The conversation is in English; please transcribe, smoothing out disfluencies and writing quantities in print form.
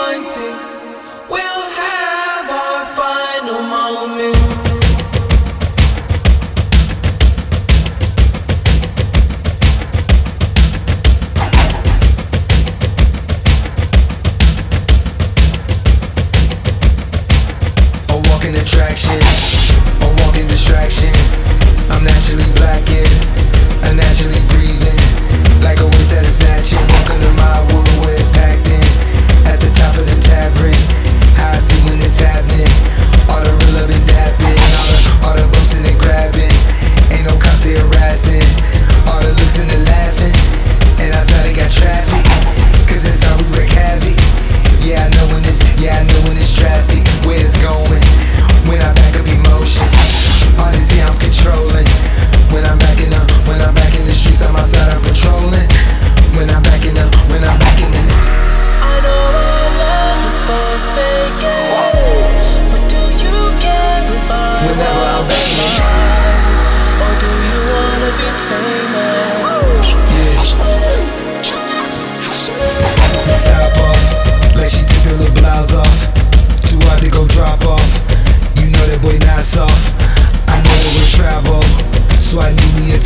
wanting. We'll have our final moment. Attraction, a walking distraction. I'm naturally blackened, unnaturally breathing, like a waste at a snatching. Welcome to my world where it's packed in. At the top of the tavern, how I see when it's happening. All the real love and dapping, all the bumps and the grabbing. Ain't no cops here harassing. All the looks and the laughing, and outside they got traffic, cause inside we wreak havoc. Yeah, I know when it's drastic, where it's going. When I back up emotions, honestly I'm controlling. When I'm back in the streets, I'm outside, I'm patrolling. When I'm back in the I know our love is forsaken, but do you care if I whenever I'm back in it, or do you wanna be famous? yeah. Took the top off, like she took the little blouse off. Too hard to go drop off. You know that boy not soft. I know that we travel, so I need me a